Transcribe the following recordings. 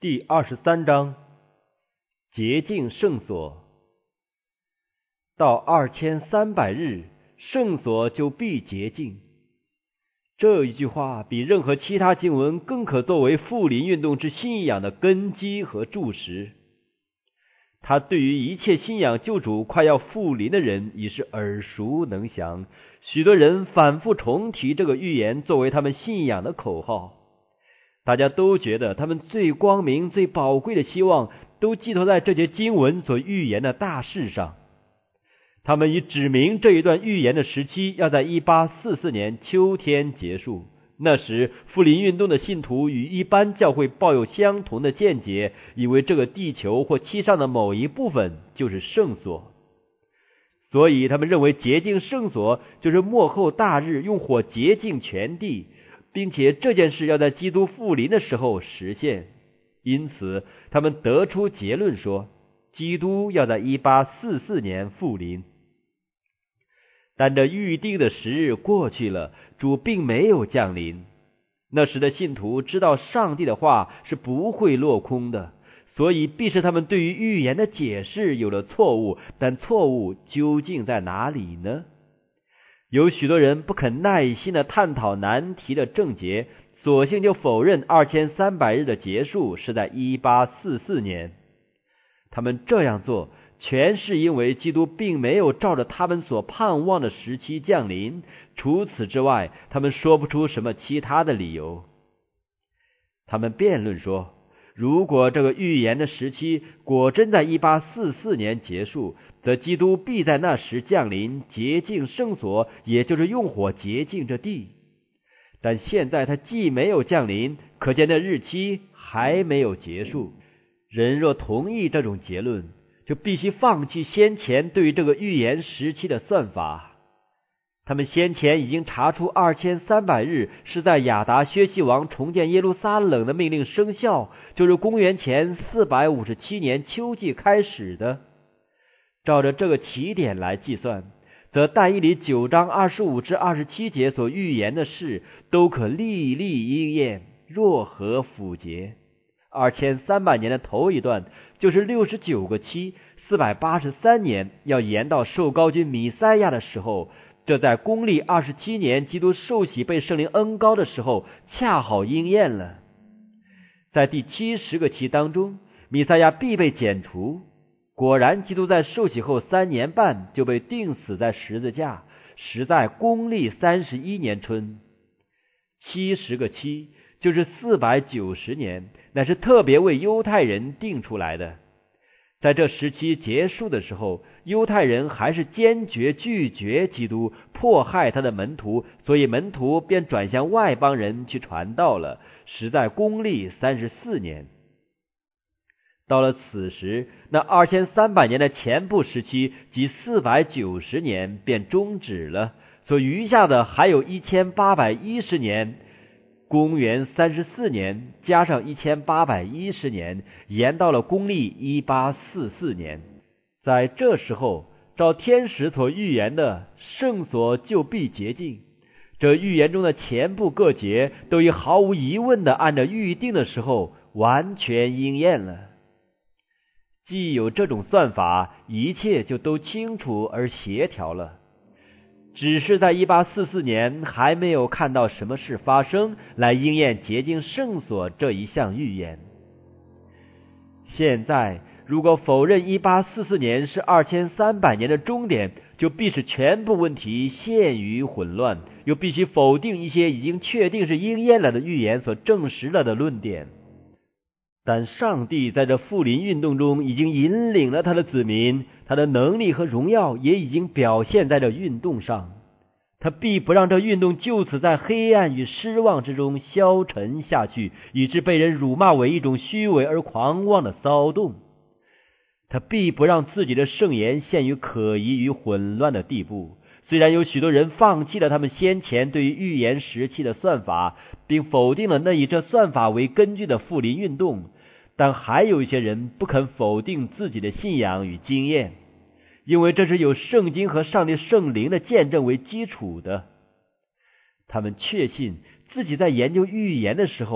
第23章洁净圣所。到2300日，圣所就必洁净。这一句话比任何其他经文更可作为复临运动之信仰的根基和柱石。它对于一切信仰救主快要复临的人已是耳熟能详，许多人反复重提这个预言作为他们信仰的口号。大家都觉得他们最光明最宝贵的希望都寄托在这节经文所预言的大事上。他们已指明这一段预言的时期要在1844年秋天结束，那时复临运动的信徒与一般教会抱有相同的见解，以为这个地球或其上的某一部分就是圣所。所以他们认为洁净圣所就是末后大日用火洁净全地，并且这件事要在基督复临的时候实现。因此他们得出结论说，基督要在1844年复临。但这预定的时日过去了，主并没有降临。那时的信徒知道上帝的话是不会落空的，所以必是他们对于预言的解释有了错误，但错误究竟在哪里呢？有许多人不肯耐心地探讨难题的症结，索性就否认2300日的结束是在1844年。他们这样做全是因为基督并没有照着他们所盼望的时期降临，除此之外他们说不出什么其他的理由。他们辩论说，如果这个预言的时期果真在1844年结束，则基督必在那时降临，洁净圣所，也就是用火洁净这地。但现在他既没有降临，可见的日期还没有结束。人若同意这种结论，就必须放弃先前对于这个预言时期的算法。他们先前已经查出2300日是在亚达薛西王重建耶路撒冷的命令生效，就是公元前457年秋季开始的。照着这个起点来计算，则但以理9章25至27节所预言的事都可历历应验，若合符节。2300年的头一段就是69个期，483年要延到受膏君弥赛亚的时候，这在公历27年基督受洗被圣灵恩膏的时候恰好应验了。在第70个期当中，弥赛亚必被剪除。果然基督在受洗后3年半就被钉死在十字架，时在公历31年春。70个期就是490年，乃是特别为犹太人定出来的。在这时期结束的时候，犹太人还是坚决拒绝基督，迫害他的门徒，所以门徒便转向外邦人去传道了，时在公历34年。到了此时，那2300年的前部时期即490年便终止了，所余下的还有1810年，公元34年加上1810年，延到了公历1844年。在这时候，照天使所预言的，圣所就必洁净。这预言中的前部各节都已毫无疑问地按照预定的时候完全应验了。既有这种算法，一切就都清楚而协调了。只是在1844年还没有看到什么事发生来应验洁净圣所这一项预言。现在如果否认1844年是2300年的终点，就必使全部问题陷于混乱，又必须否定一些已经确定是应验了的预言所证实了的论点。但上帝在这复临运动中已经引领了他的子民，他的能力和荣耀也已经表现在这运动上。他必不让这运动就此在黑暗与失望之中消沉下去，以致被人辱骂为一种虚伪而狂妄的骚动。他必不让自己的圣言陷于可疑与混乱的地步。虽然有许多人放弃了他们先前对于预言时期的算法，并否定了那以这算法为根据的复临运动，但还有一些人不肯否定自己的信仰与经验，因为这是有圣经和上帝圣灵的见证为基础的。他们确信自己在研究预言的时候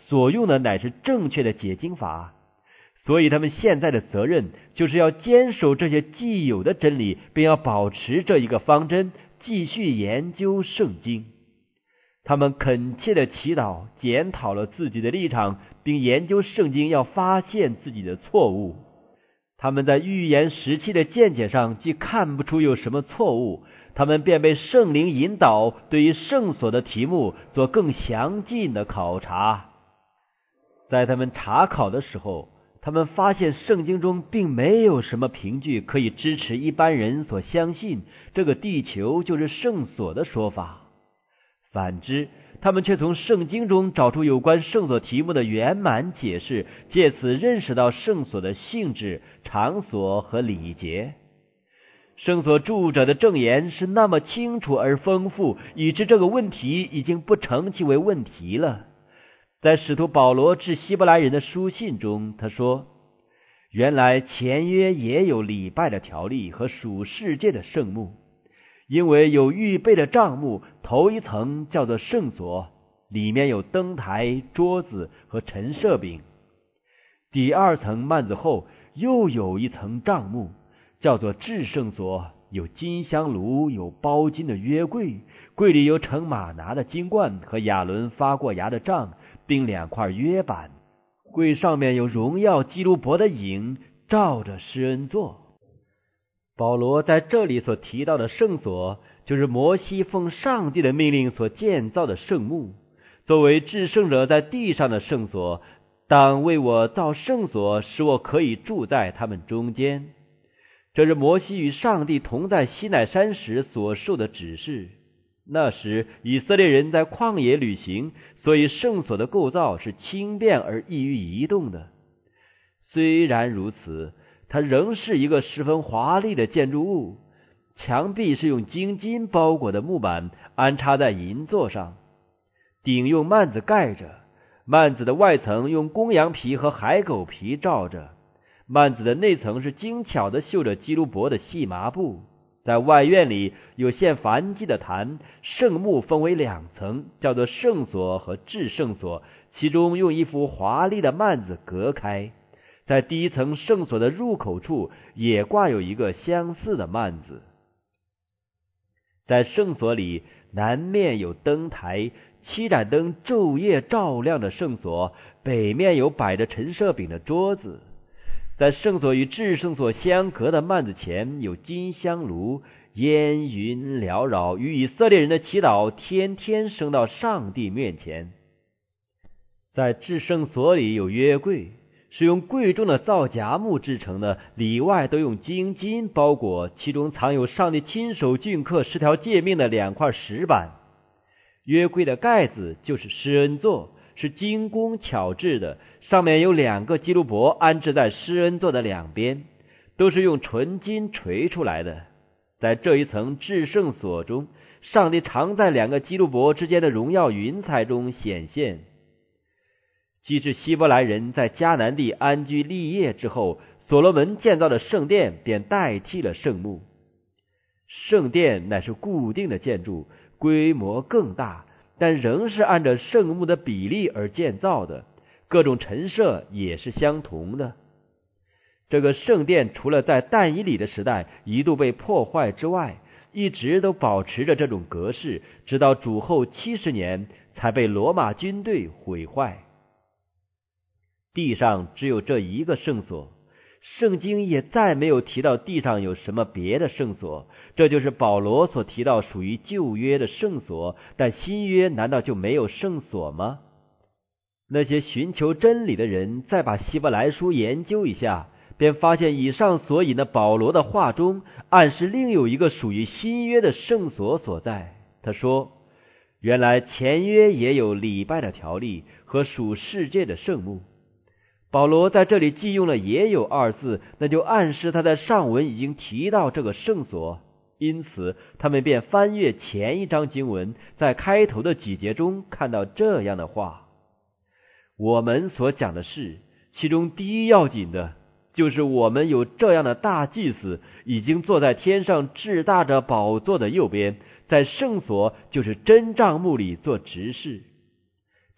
所用的乃是正确的解经法，所以他们现在的责任就是要坚守这些既有的真理，并要保持这一个方针，继续研究圣经。他们恳切的祈祷，检讨了自己的立场，并研究圣经，要发现自己的错误。他们在预言时期的见解上既看不出有什么错误，他们便被圣灵引导，对于圣所的题目做更详尽的考察。在他们查考的时候，他们发现圣经中并没有什么凭据可以支持一般人所相信这个地球就是圣所的说法。反之，他们却从圣经中找出有关圣所题目的圆满解释，借此认识到圣所的性质、场所和礼节。圣所著者的证言是那么清楚而丰富，以致这个问题已经不成其为问题了。在使徒保罗致希伯来人的书信中，他说，原来前约也有礼拜的条例和属世界的圣幕，因为有预备的帐幕，头一层叫做圣所，里面有灯台、桌子和陈设饼。第二层幔子后又有一层帐幕，叫做至圣所，有金香炉，有包金的约柜，柜里有盛玛拿的金罐和亚伦发过芽的杖，并2块约板。柜上面有荣耀基路伯的影，照着施恩座。保罗在这里所提到的圣所，就是摩西奉上帝的命令所建造的圣幕，作为至圣者在地上的圣所，当为我造圣所，使我可以住在他们中间。这是摩西与上帝同在西乃山时所受的指示。那时以色列人在旷野旅行，所以圣所的构造是轻便而易于移动的。虽然如此，它仍是一个十分华丽的建筑物，墙壁是用精金包裹的木板安插在银座上，顶用幔子盖着，幔子的外层用公羊皮和海狗皮罩着，幔子的内层是精巧的绣着基路伯的细麻布。在外院里有献燔祭的坛，圣幕分为2层，叫做圣所和至圣所，其中用一幅华丽的幔子隔开。在第一层圣所的入口处也挂有一个相似的幔子。在圣所里南面有灯台，7盏灯昼夜照亮着圣所，北面有摆着陈设饼的桌子。在圣所与至圣所相隔的幔子前有金香炉，烟云缭绕，与以色列人的祈祷天天升到上帝面前。在至圣所里有约柜，是用贵重的皂荚木制成的，里外都用精金包裹，其中藏有上帝亲手镌刻10条诫命的2块石板。约柜的盖子就是施恩座，是精工巧制的，上面有2个基路伯安置在施恩座的2边，都是用纯金锤出来的。在这一层至圣所中，上帝常在2个基路伯之间的荣耀云彩中显现。既是希伯来人在迦南地安居立业之后，所罗门建造的圣殿便代替了圣幕。圣殿乃是固定的建筑，规模更大，但仍是按照圣幕的比例而建造的，各种陈设也是相同的。这个圣殿除了在但以理的时代一度被破坏之外，一直都保持着这种格式，直到主后70年才被罗马军队毁坏。地上只有这一个圣所，圣经也再没有提到地上有什么别的圣所，这就是保罗所提到属于旧约的圣所。但新约难道就没有圣所吗？那些寻求真理的人再把希伯来书研究一下，便发现以上所引的保罗的话中暗示另有一个属于新约的圣所所在。他说，原来前约也有礼拜的条例和属世界的圣幕。保罗在这里既用了也有2字，那就暗示他在上文已经提到这个圣所。因此他们便翻阅前一章经文，在开头的几节中看到这样的话。我们所讲的事，其中第一要紧的就是我们有这样的大祭司，已经坐在天上至大者宝座的右边，在圣所就是真帐幕里做执事。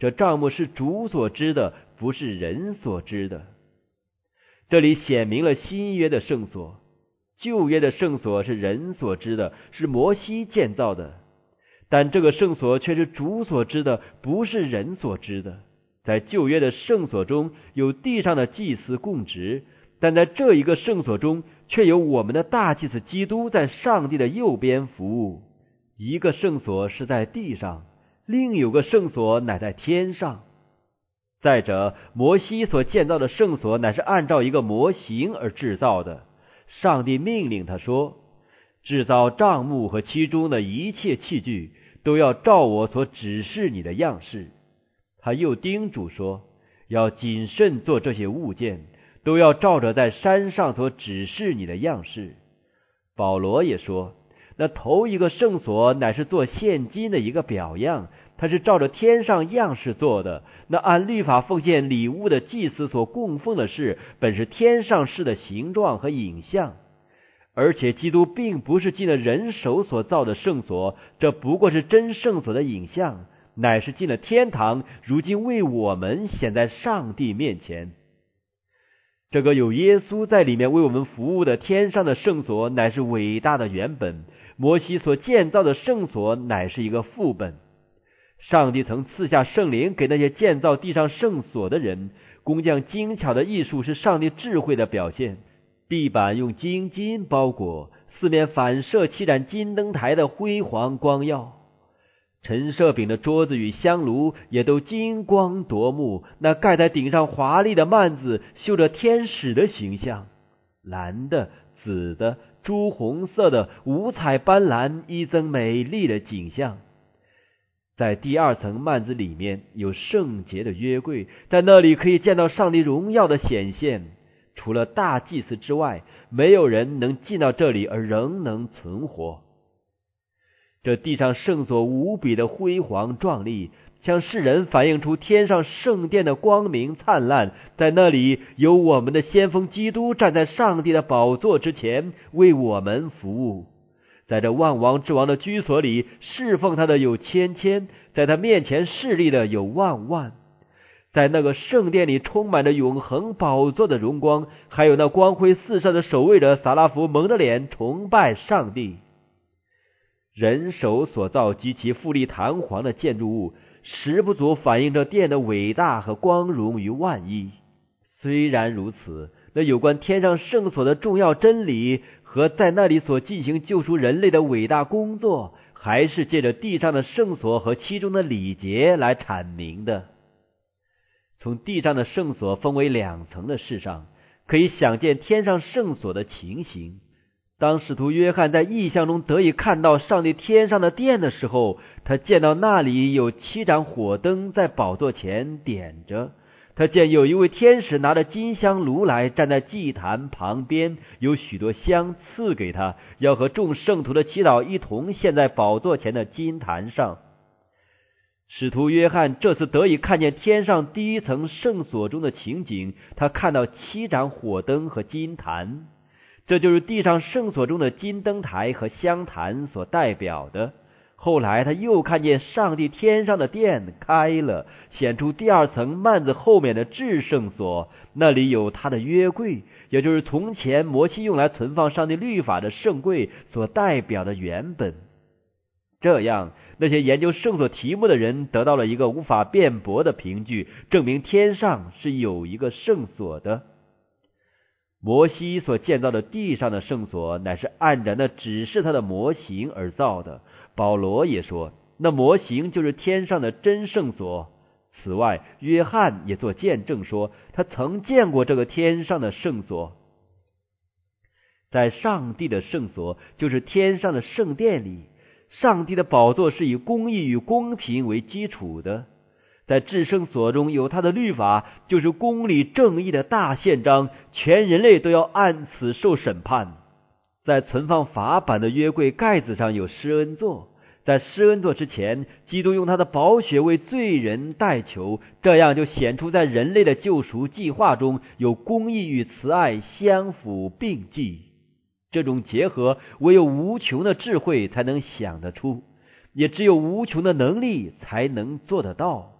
这帐幕是主所知的，不是人所知的。这里显明了新约的圣所，旧约的圣所是人所知的，是摩西建造的，但这个圣所却是主所知的，不是人所知的。在旧约的圣所中有地上的祭司供职，但在这一个圣所中却有我们的大祭司基督在上帝的右边服务。一个圣所是在地上，另有个圣所乃在天上。再者，摩西所建造的圣所乃是按照一个模型而制造的。上帝命令他说，制造帐幕和其中的一切器具都要照我所指示你的样式。他又叮嘱说，要谨慎做这些物件，都要照着在山上所指示你的样式。保罗也说，那头一个圣所乃是做现今的一个表样，它是照着天上样式做的。那按律法奉献礼物的祭司所供奉的事，本是天上事的形状和影像。而且基督并不是进了人手所造的圣所，这不过是真圣所的影像，乃是进了天堂，如今为我们显在上帝面前。这个有耶稣在里面为我们服务的天上的圣所，乃是伟大的原本。摩西所建造的圣所乃是一个副本。上帝曾赐下圣灵给那些建造地上圣所的人，工匠精巧的艺术是上帝智慧的表现。地板用金金包裹，四面反射七盏金灯台的辉煌光耀。陈设饼的桌子与香炉也都金光夺目，那盖在顶上华丽的幔子绣着天使的形象，蓝的、紫的、朱红色的，五彩斑斓，一增美丽的景象。在第二层幔子里面有圣洁的约柜，在那里可以见到上帝荣耀的显现。除了大祭司之外，没有人能进到这里而仍能存活。这地上圣所无比的辉煌壮丽，向世人反映出天上圣殿的光明灿烂。在那里有我们的先锋基督站在上帝的宝座之前，为我们服务。在这万王之王的居所里，侍奉他的有千千，在他面前侍立的有万万。在那个圣殿里充满着永恒宝座的荣光，还有那光辉四射的守卫者撒拉弗蒙着脸崇拜上帝。人手所造极其富丽堂皇的建筑物，实不足反映这殿的伟大和光荣于万一。虽然如此，那有关天上圣所的重要真理和在那里所进行救赎人类的伟大工作，还是借着地上的圣所和其中的礼节来阐明的。从地上的圣所分为两层的事上，可以想见天上圣所的情形。当使徒约翰在异象中得以看到上帝天上的殿的时候，他见到那里有7盏火灯在宝座前点着。他见有一位天使拿着金香炉来，站在祭坛旁边，有许多香赐给他，要和众圣徒的祈祷一同献在宝座前的金坛上。使徒约翰这次得以看见天上第一层圣所中的情景，他看到7盏火灯和金坛，这就是地上圣所中的金灯台和香坛所代表的。后来他又看见上帝天上的殿开了，显出第二层幔子后面的至圣所，那里有他的约柜，也就是从前摩西用来存放上帝律法的圣柜所代表的原本。这样，那些研究圣所题目的人得到了一个无法辩驳的凭据，证明天上是有一个圣所的。摩西所建造的地上的圣所，乃是按着那指示他的模型而造的。保罗也说，那模型就是天上的真圣所。此外，约翰也做见证说，他曾见过这个天上的圣所。在上帝的圣所，就是天上的圣殿里，上帝的宝座是以公义与公平为基础的。在至圣所中有他的律法，就是公理正义的大宪章，全人类都要按此受审判。在存放法版的约柜盖子上有施恩座，在施恩座之前，基督用他的宝血为罪人代求，这样就显出在人类的救赎计划中有公义与慈爱相辅并济。这种结合唯有无穷的智慧才能想得出，也只有无穷的能力才能做得到。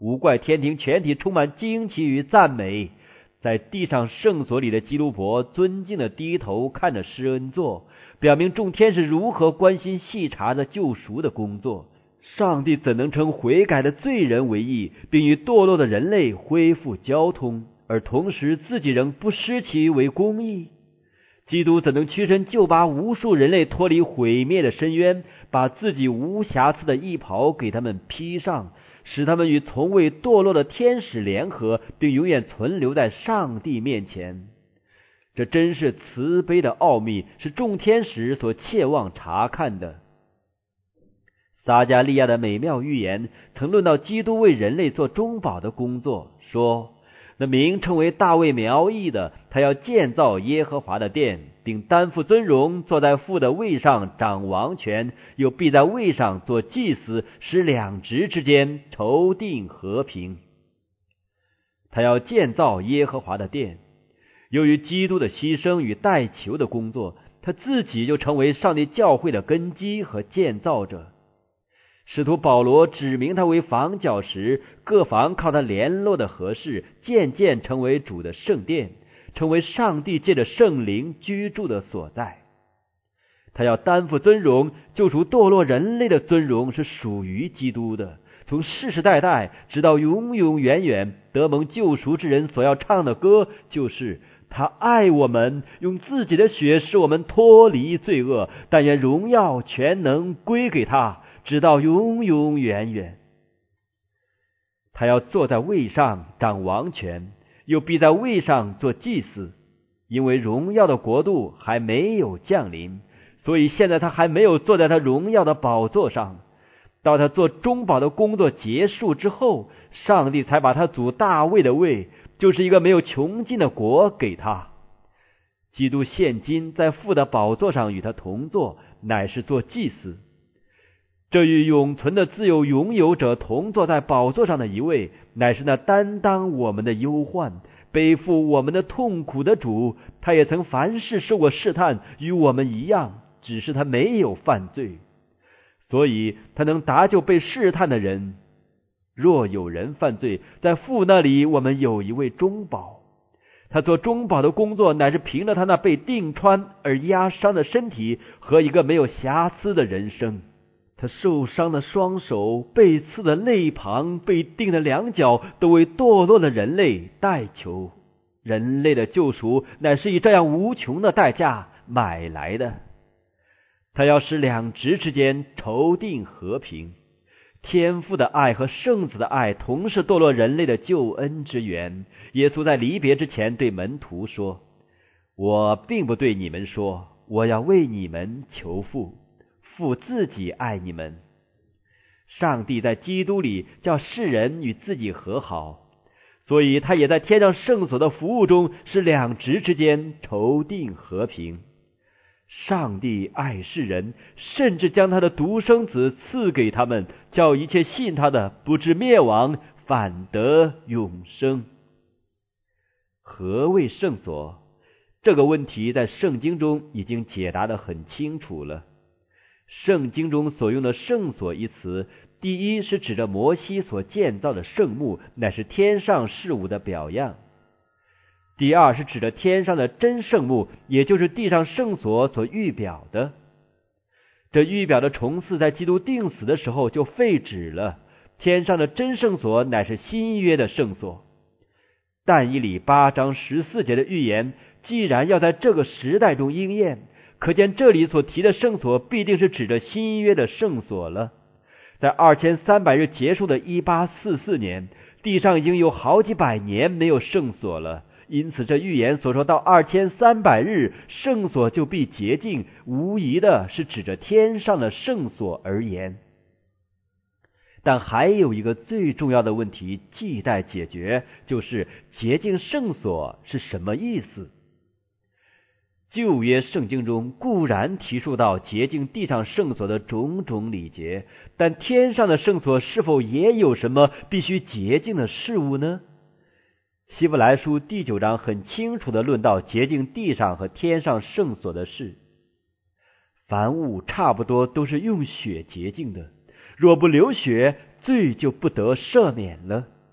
无怪天庭全体充满惊奇与赞美。在地上圣所里的基督伯尊敬地低头看着施恩座，表明众天使如何关心细查着救赎的工作。上帝怎能称悔改的罪人为义，并与堕落的人类恢复交通，而同时自己仍不失其为公义？基督怎能屈身就拔无数人类脱离毁灭的深渊，把自己无瑕疵的衣袍给他们披上，使他们与从未堕落的天使联合，并永远存留在上帝面前？这真是慈悲的奥秘，是众天使所切望查看的。撒迦利亚的美妙预言曾论到基督为人类做中保的工作，说那名称为大卫苗裔的，他要建造耶和华的殿，并担负尊荣，坐在父的位上掌王权，又必在位上做祭司，使两职之间筹定和平。他要建造耶和华的殿。由于基督的牺牲与代求的工作，他自己就成为上帝教会的根基和建造者。使徒保罗指明他为房角石，各房靠他联络的合适，渐渐成为主的圣殿，成为上帝借着圣灵居住的所在。他要担负尊荣，救赎堕落人类的尊荣是属于基督的，从世世代代直到永永远远。得蒙救赎之人所要唱的歌，就是他爱我们，用自己的血使我们脱离罪恶，但愿荣耀全能归给他，直到永永远远。他要坐在位上掌王权，又必在位上做祭司。因为荣耀的国度还没有降临，所以现在他还没有坐在他荣耀的宝座上。到他做中保的工作结束之后，上帝才把他祖大卫的位，就是一个没有穷尽的国给他。基督现今在父的宝座上与他同坐，乃是做祭司。这与永存的自由拥有者同坐在宝座上的一位，乃是那担当我们的忧患，背负我们的痛苦的主。他也曾凡事受过试探，与我们一样，只是他没有犯罪，所以他能搭救被试探的人。若有人犯罪，在父那里我们有一位中保。他做中保的工作，乃是凭着他那被钉穿而压伤的身体和一个没有瑕疵的人生。他受伤的双手，被刺的肋旁，被钉的两脚，都为堕落的人类代求。人类的救赎乃是以这样无穷的代价买来的。他要使两职之间筹定和平。天父的爱和圣子的爱同是堕落人类的救恩之源。耶稣在离别之前对门徒说，我并不对你们说，我要为你们求父，父自己爱你们。上帝在基督里叫世人与自己和好，所以他也在天上圣所的服务中使两职之间筹定和平。上帝爱世人，甚至将他的独生子赐给他们，叫一切信他的不至灭亡，反得永生。何谓圣所？这个问题在圣经中已经解答得很清楚了。圣经中所用的圣所一词，第一是指着摩西所建造的圣幕，乃是天上事物的表样。第二是指着天上的真圣幕，也就是地上圣所所预表的。这预表的重祀在基督钉死的时候就废止了。天上的真圣所乃是新约的圣所。但以理8章14节的预言，既然要在这个时代中应验，可见这里所提的圣所必定是指着新约的圣所了。在2300日结束的1844年，地上已经有好几百年没有圣所了。因此这预言所说到2300日圣所就必洁净，无疑的是指着天上的圣所而言。但还有一个最重要的问题亟待解决，就是洁净圣所是什么意思？旧约圣经中固然提述到洁净地上圣所的种种礼节，但天上的圣所是否也有什么必须洁净的事物呢？希伯来书第9章很清楚地论到洁净地上和天上圣所的事。凡物差不多都是用血洁净的，若不流血，罪就不得赦免了。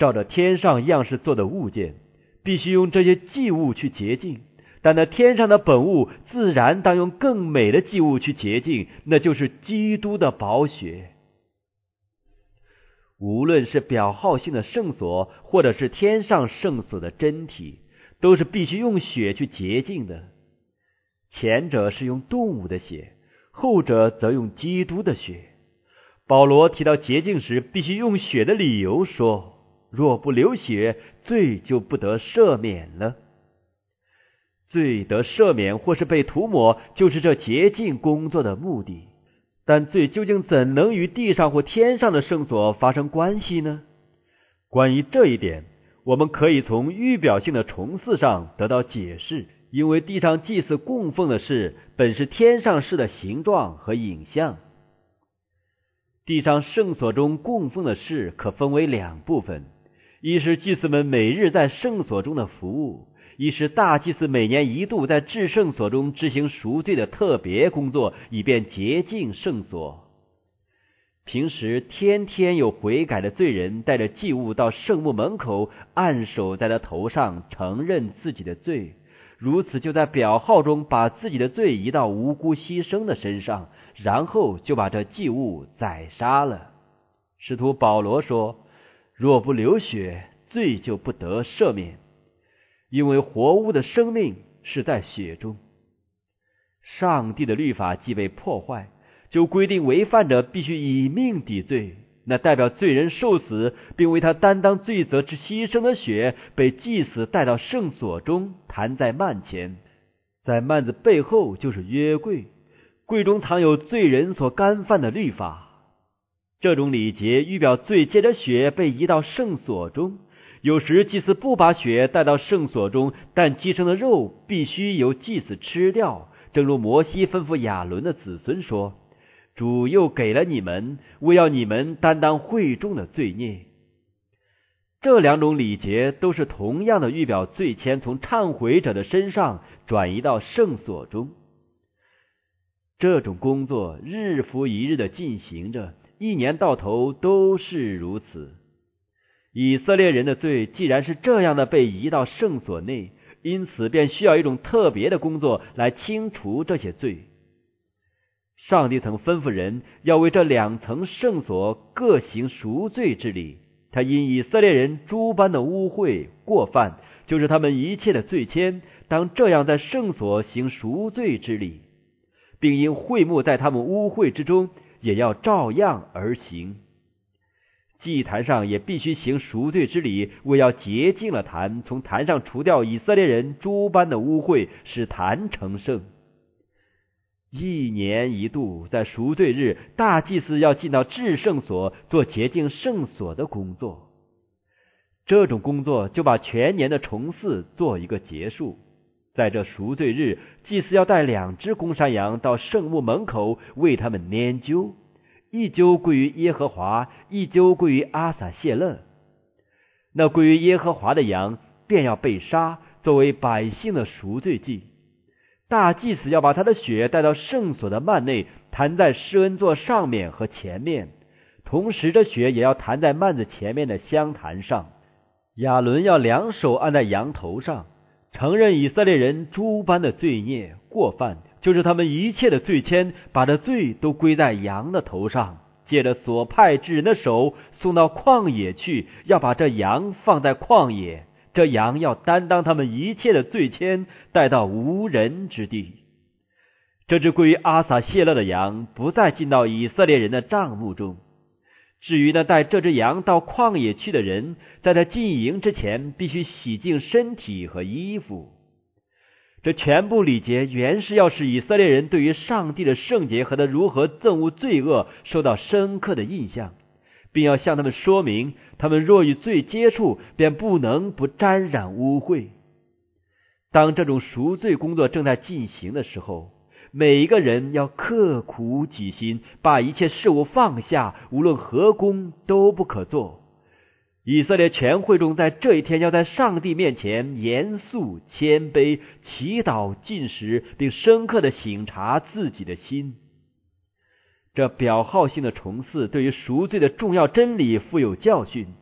照着天上样式做的物件，必须用这些祭物去洁净，但那天上的本物自然当用更美的祭物去洁净，那就是基督的宝血。无论是表号性的圣所，或者是天上圣所的真体，都是必须用血去洁净的。前者是用动物的血，后者则用基督的血。保罗提到洁净时必须用血的理由说，若不流血，罪就不得赦免了。罪得赦免或是被涂抹，就是这洁净工作的目的。但罪究竟怎能与地上或天上的圣所发生关系呢？关于这一点，我们可以从预表性的重祀上得到解释，因为地上祭祀供奉的事本是天上事的形状和影像。地上圣所中供奉的事可分为两部分，一是祭司们每日在圣所中的服务，一是大祭司每年一度在至圣所中执行赎罪的特别工作，以便洁净圣所。平时天天有悔改的罪人带着祭物到圣墓门口，按手在他头上，承认自己的罪，如此就在表号中把自己的罪移到无辜牺牲的身上，然后就把这祭物宰杀了。使徒保罗说，若不流血，罪就不得赦免，因为活物的生命是在血中。上帝的律法既被破坏，就规定违犯者必须以命抵罪，那代表罪人受死并为他担当罪责之牺牲的血，被祭司带到圣所中，弹在幔前。在幔子背后就是约柜，柜中藏有罪人所干犯的律法。这种礼节预表罪借着血被移到圣所中。有时祭司不把血带到圣所中，但祭牲的肉必须由祭司吃掉，正如摩西吩咐亚伦的子孙说，主又给了你们，为要你们担当会众的罪孽。这两种礼节都是同样的预表罪愆从忏悔者的身上转移到圣所中。这种工作日复一日的进行着，一年到头都是如此。以色列人的罪既然是这样的被移到圣所内，因此便需要一种特别的工作来清除这些罪。上帝曾吩咐人要为这两层圣所各行赎罪之礼，他因以色列人诸般的污秽过犯，就是他们一切的罪愆，当这样在圣所行赎罪之礼，并因会幕在他们污秽之中，也要照样而行。祭坛上也必须行赎罪之礼，为要洁净了坛，从坛上除掉以色列人诸般的污秽，使坛成圣。一年一度，在赎罪日，大祭司要进到至圣所，做洁净圣所的工作。这种工作就把全年的重祀做一个结束。在这赎罪日，祭司要带2只公山羊到圣墓门口，为他们拈阄，一阄归于耶和华，一阄归于阿撒谢勒。那归于耶和华的羊便要被杀，作为百姓的赎罪祭。大祭司要把他的血带到圣所的幔内，弹在施恩座上面和前面，同时这血也要弹在幔子前面的香坛上。亚伦要2手按在羊头上，承认以色列人诸般的罪孽过犯，就是他们一切的罪愆，把这罪都归在羊的头上，借着所派之人的手送到旷野去，要把这羊放在旷野，这羊要担当他们一切的罪愆，带到无人之地。这只归于阿撒谢勒的羊不再进到以色列人的帐幕中。至于那带这只羊到旷野去的人，在他进营之前必须洗净身体和衣服。这全部礼节原是要使以色列人对于上帝的圣洁和他如何憎恶罪恶受到深刻的印象，并要向他们说明，他们若与罪接触，便不能不沾染污秽。当这种赎罪工作正在进行的时候，每一个人要刻苦己心，把一切事物放下，无论何工都不可做。以色列全会众在这一天要在上帝面前严肃谦卑，祈祷禁食，并深刻的省察自己的心。这表号性的重祀对于赎罪的重要真理富有教训。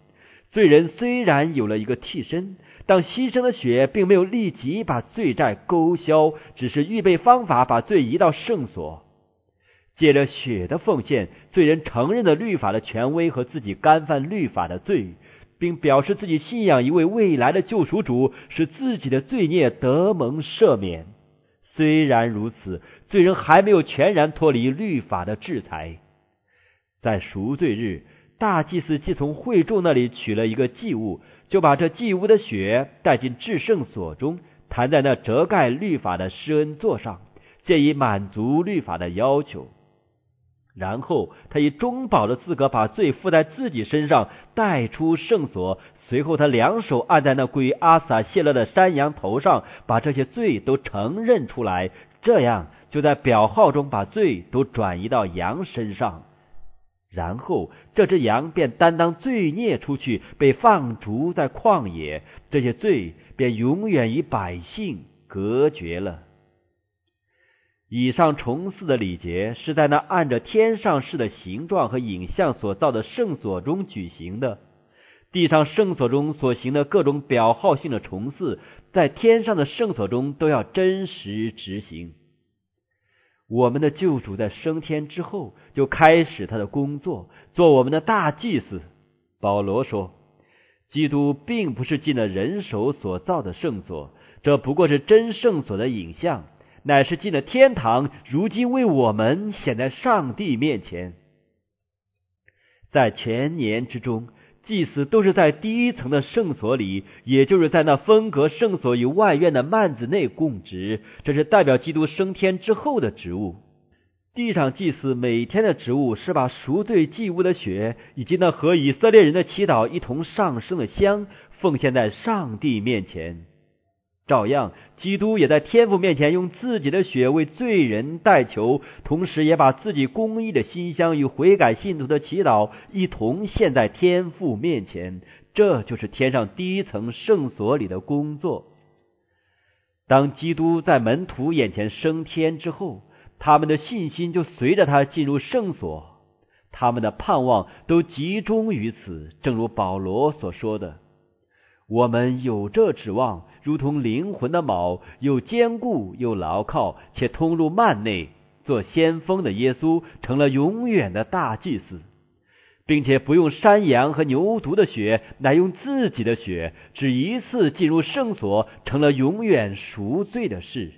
罪人虽然有了一个替身，但牺牲的血并没有立即把罪债勾销，只是预备方法把罪移到圣所。借着血的奉献，罪人承认了律法的权威和自己干犯律法的罪，并表示自己信仰一位未来的救赎主，使自己的罪孽得蒙赦免。虽然如此，罪人还没有全然脱离律法的制裁。在赎罪日，大祭司既从会众那里取了一个祭物，就把这祭物的血带进至圣所中，弹在那遮盖律法的施恩座上，借以满足律法的要求。然后他以中保的资格把罪负在自己身上，带出圣所。随后他两手按在那归阿撒谢勒的山羊头上，把这些罪都承认出来，这样就在表号中把罪都转移到羊身上。然后这只羊便担当罪孽出去，被放逐在旷野，这些罪便永远与百姓隔绝了。以上重祀的礼节是在那按着天上式的形状和影像所造的圣所中举行的。地上圣所中所行的各种表号性的重祀，在天上的圣所中都要真实执行。我们的救主在升天之后就开始他的工作，做我们的大祭司。保罗说，基督并不是进了人手所造的圣所，这不过是真圣所的影像，乃是进了天堂，如今为我们显在上帝面前。在全年之中，祭司都是在第一层的圣所里，也就是在那分隔圣所与外院的幔子内供职，这是代表基督升天之后的职务。地上祭司每天的职务是把赎罪祭物的血以及那和以色列人的祈祷一同上升的香奉献在上帝面前。照样，基督也在天父面前用自己的血为罪人代求，同时也把自己公义的馨香与悔改信徒的祈祷一同献在天父面前。这就是天上第一层圣所里的工作。当基督在门徒眼前升天之后，他们的信心就随着他进入圣所，他们的盼望都集中于此。正如保罗所说的，我们有这指望，如同灵魂的锚，又坚固又牢靠，且通入幔内。做先锋的耶稣成了永远的大祭司，并且不用山羊和牛犊的血，乃用自己的血，只一次进入圣所，成了永远赎罪的事。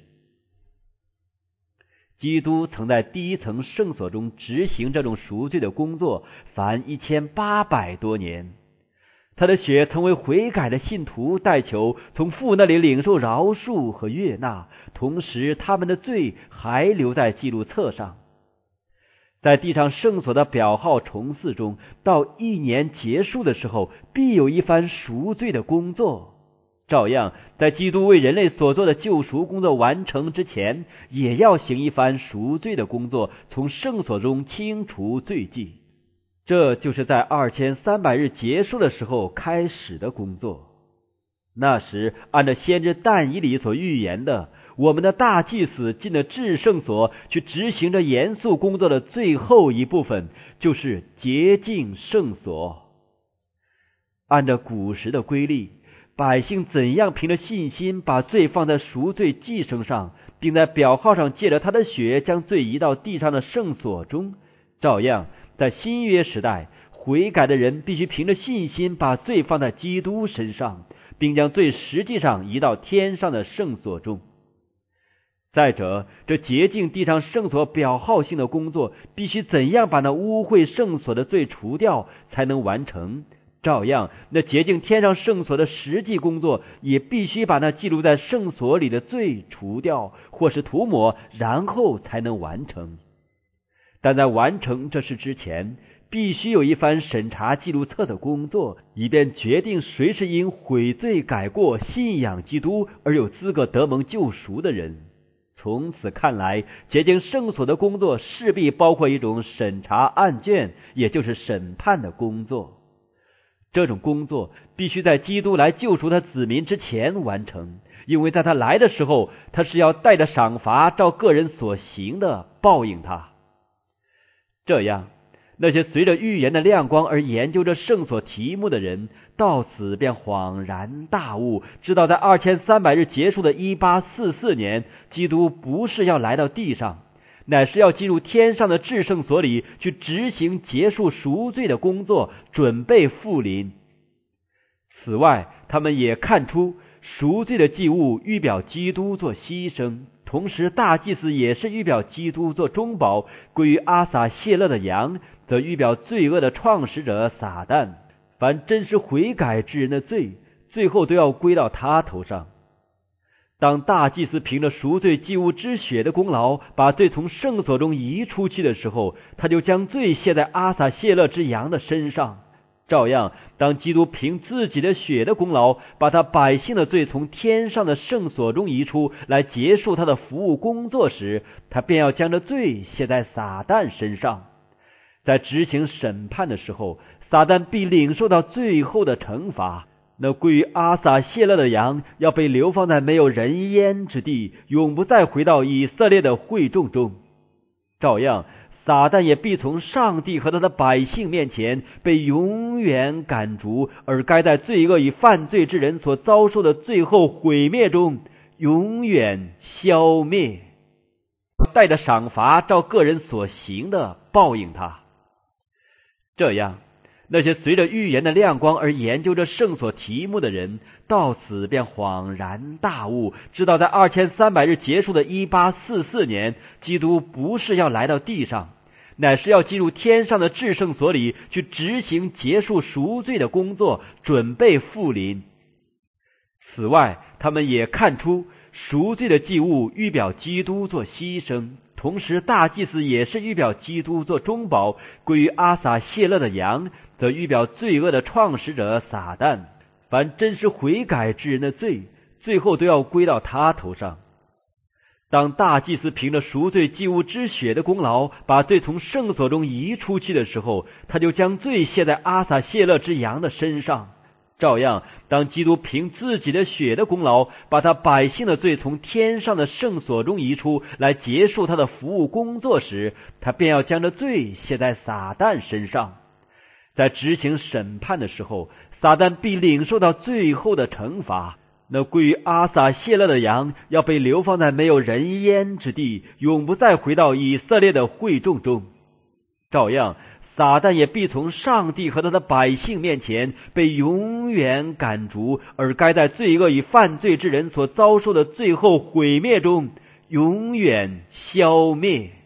基督曾在第一层圣所中执行这种赎罪的工作，凡1800多年。他的血曾为悔改的信徒代求，从父那里领受饶恕和悦纳，同时他们的罪还留在记录册上。在地上圣所的表号重祀中，到一年结束的时候，必有一番赎罪的工作。照样，在基督为人类所做的救赎工作完成之前，也要行一番赎罪的工作，从圣所中清除罪迹。这就是在2300日结束的时候开始的工作。那时，按照先知但以理所预言的，我们的大祭司进了至圣所，去执行着严肃工作的最后一部分，就是洁净圣所。按照古时的规律，百姓怎样凭着信心把罪放在赎罪祭牲上，并在表号上借着他的血将罪移到地上的圣所中，照样在新约时代，悔改的人必须凭着信心把罪放在基督身上，并将罪实际上移到天上的圣所中。再者，这洁净地上圣所表号性的工作，必须怎样把那污秽圣所的罪除掉才能完成？照样，那洁净天上圣所的实际工作，也必须把那记录在圣所里的罪除掉，或是涂抹，然后才能完成。但在完成这事之前，必须有一番审查记录册的工作，以便决定谁是因悔罪改过、信仰基督而有资格得蒙救赎的人。从此看来，洁净圣所的工作势必包括一种审查案卷，也就是审判的工作。这种工作必须在基督来救赎他子民之前完成，因为在他来的时候，他是要带着赏罚照个人所行的报应他。这样， 那些随着预言的亮光而研究着圣所题目的人，到此便恍然大悟，知道在2300日结束的1844年，基督不是要来到地上，乃是要进入天上的至圣所里去执行结束赎罪的工作，准备复临。此外，他们也看出赎罪的祭物预表基督做牺牲，同时大祭司也是预表基督做中保，归于阿撒谢勒的羊则预表罪恶的创始者撒旦。凡真实悔改之人的罪，最后都要归到他头上。当大祭司凭着赎罪祭物之血的功劳，把罪从圣所中移出去的时候，他就将罪卸在阿撒谢勒之羊的身上。照样，当基督凭自己的血的功劳，把他百姓的罪从天上的圣所中移出，来结束他的服务工作时，他便要将这罪卸在撒旦身上。在执行审判的时候，撒旦必领受到最后的惩罚。那归于阿撒谢勒的羊要被流放在没有人烟之地，永不再回到以色列的会众中。照样，撒旦也必从上帝和他的百姓面前被永远赶逐，而该在罪恶与犯罪之人所遭受的最后毁灭中永远消灭，带着赏罚照个人所行的报应他。这样，那些随着预言的亮光而研究着圣所题目的人，到此便恍然大悟，知道在2300日结束的1844年，基督不是要来到地上，乃是要进入天上的至圣所里去执行结束赎罪的工作，准备复临。此外，他们也看出赎罪的祭物预表基督做牺牲，同时大祭司也是预表基督做中保，归于阿撒谢勒的羊则预表罪恶的创始者撒旦。凡真实悔改之人的罪，最后都要归到他头上。当大祭司凭着赎罪祭物之血的功劳，把罪从圣所中移出去的时候，他就将罪卸在阿撒谢勒之羊的身上。照样，当基督凭自己的血的功劳，把他百姓的罪从天上的圣所中移出，来结束他的服务工作时，他便要将这罪卸在撒旦身上。在执行审判的时候，撒旦必领受到最后的惩罚。那归于阿撒谢勒的羊要被流放在没有人烟之地，永不再回到以色列的会众中。照样，撒旦也必从上帝和他的百姓面前被永远赶逐，而该在罪恶与犯罪之人所遭受的最后毁灭中永远消灭。